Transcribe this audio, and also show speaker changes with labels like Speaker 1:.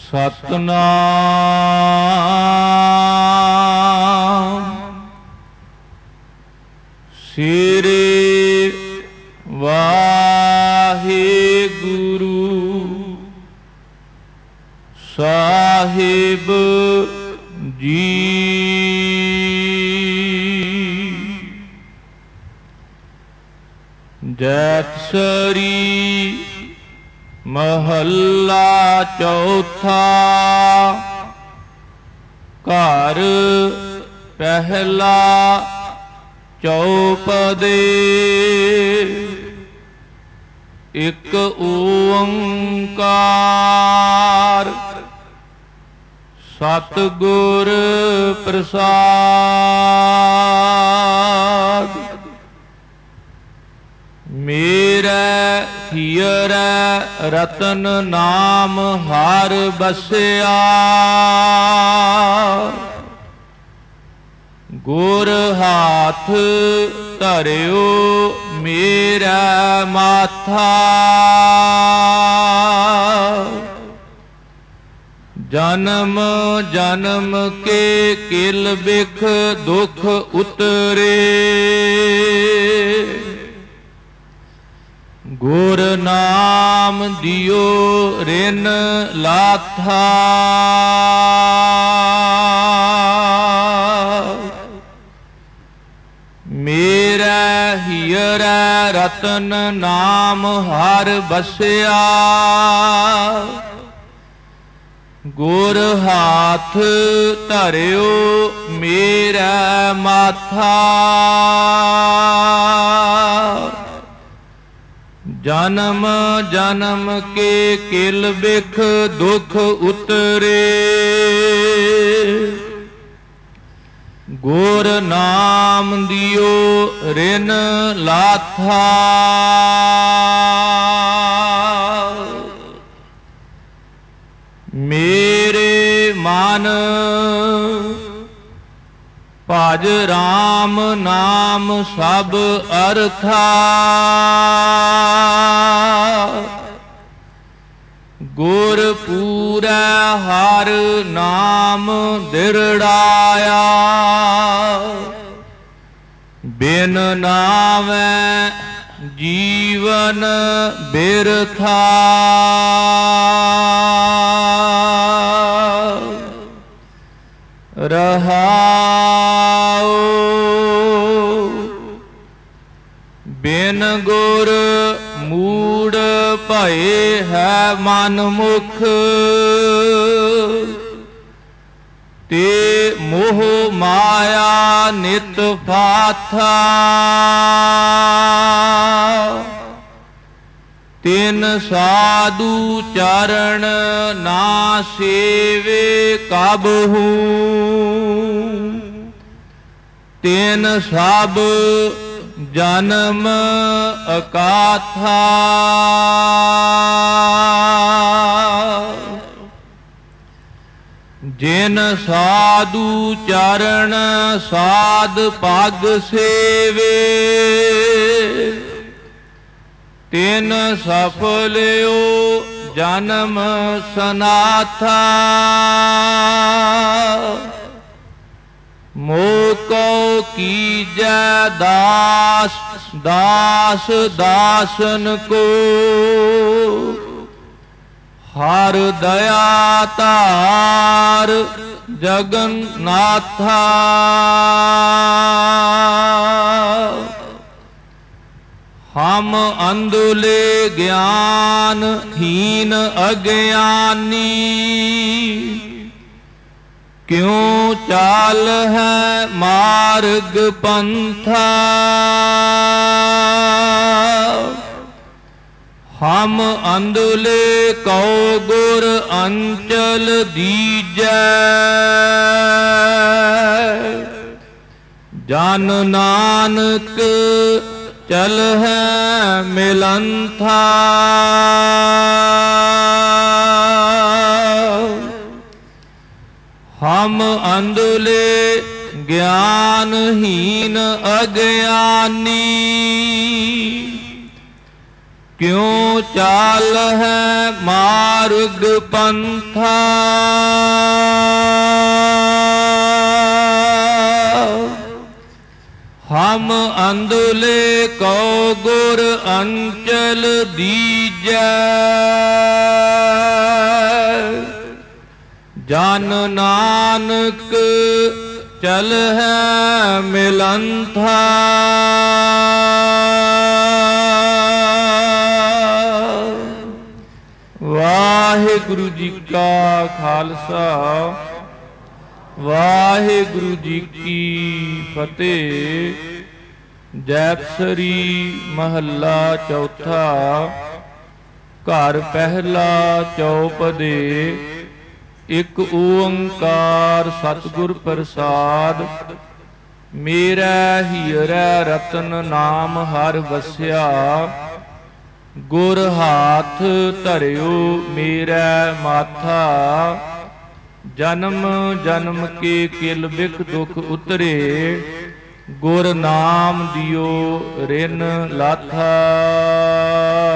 Speaker 1: ਸਤਨਾਮ ਸ੍ਰੀ ਵਾਹਿਗੁਰੂ ਸਾਹਿਬ ਜੀ। ਜੈਤਸਰੀ ਮਹੱਲਾ ਚੌਥਾ। ਘਰ ਪਹਿਲਾ ਚੌਪਦੇ। ਇਕ ਓੰਕਾਰ ਸਤਿਗੁਰ ਪ੍ਰਸਾਦਿ। ਮੇਰੇ ਹੀਰੇ ਰਤਨ ਨਾਮ ਹਰਿ ਬਸਿਆ। ਗੁਰ ਹਾਥ ਧਰਿਓ ਮੇਰਾ ਮਾਥਾ। ਜਨਮ ਜਨਮ ਕੇ ਕਿਲ ਬਿਖ ਦੁਖ ਉਤਰੇ। ਗੁਰ ਨਾਮ ਦਿਓ ਰਿਨ ਲਾਥਾ। ਮੇਰਾ ਹੀਰੇ ਰਤਨ ਨਾਮ ਹਰਿ ਬਸਿਆ। ਗੁਰ ਹਾਥ ਧਰਿਓ ਮੇਰਾ ਮਾਥਾ। ਜਨਮ ਜਨਮ ਕੇ ਕਿਲ ਬਿਖ ਦੁਖ ਉਤਰੇ। ਗੁਰ ਨਾਮ ਦਿਓ ਰਿਨ ਲਾਥਾ। ਮੇਰੇ ਮਨ ਭਜ ਰਾਮ ਨਾਮ ਸਭ ਅਰਥਾ। ਗੁਰ ਪੂਰੈ ਹਰਿ ਨਾਮ ਦਿਰੜਾਇਆ। ਬਿਨ ਨਾਵੈ ਜੀਵਨ ਬਿਰਥਾ। ਰਹਾਉ ਬਿਨ ਗੁਰ ਮੂੜ ਭਏ ਹੈ ਮਨ ਮੁਖ। ਤੇ ਮੋਹ ਮਾਇਆ ਨਿਤ ਫਾਥਾ। ਤਿਨ ਸਾਧੂ ਚਰਨ ਨਾ ਸੇਵੇ ਕਬਹੂ। ਤਿਨ ਸਭ ਜਨਮ ਅਕਾਥਾ। ਜਿਨ ਸਾਧੂ ਚਰਨ ਸਾਧ ਪਗ ਸੇਵੇ। ਤਿਨ ਸਫਲਿਓ ਜਨਮ ਸਨਾਥਾ। ਮੋਕੋ ਕੀਜੈ ਦਾਸ ਦਾਸ ਦਾਸਨ ਕੋ। ਹਰ ਦਇਆ ਧਾਰ ਜਗਨਨਾਥਾ। ਹਮ ਅੰਧੁਲੇ ਗਿਆਨ ਹੀਨ ਅਗਿਆਨੀ। ਕਿਉ ਚਾਲ ਹੈ ਮਾਰਗ ਪੰਥਾ। ਹਮ ਅੰਧੁਲੇ ਕਉ ਗੁਰ ਅੰਚਲ ਦੀਜੈ। ਜਨ ਨਾਨਕ ਚਲ ਹੈ ਮਿਲੰਥਾ। ਹਮ ਅੰਧੁਲੇ ਗਿਆਨਹੀਨ ਅਗਿਆਨੀ। ਕਿਉ ਚਾਲ ਹੈ ਮਾਰਗ ਪੰਥਾ। ਹਮ ਅੰਧਲੇ ਕਉ ਗੁਰ ਅੰਚਲ ਦੀਜੈ। ਜਨ ਨਾਨਕ ਚਲਹਿ ਮਿਲੰਥਾ। ਵਾਹਿਗੁਰੂ ਜੀ ਕਾ ਖਾਲਸਾ, ਵਾਹਿਗੁਰੂ ਜੀ ਕੀ ਫਤਿਹ। ਜੈਤਸਰੀ ਮਹੱਲਾ ਚੌਥਾ। ਘਰ ਪਹਿਲਾ ਚੌਪਦੇ। ਇਕ ਓੰਕਾਰ ਸਤਿਗੁਰ ਪ੍ਰਸਾਦ। ਮੇਰਾ ਹੀਰਾ ਰਤਨ ਨਾਮ ਹਰ ਵਸਿਆ। ਗੁਰ ਹਾਥ ਧਰਿਓ ਮੇਰਾ ਮਾਥਾ। ਜਨਮ ਜਨਮ ਕੇ ਕਿਲ ਬਿਖ ਦੁਖ ਉਤਰੇ। ਗੁਰ ਨਾਮ ਦਿਓ ਰਿਨ ਲਾਥਾ।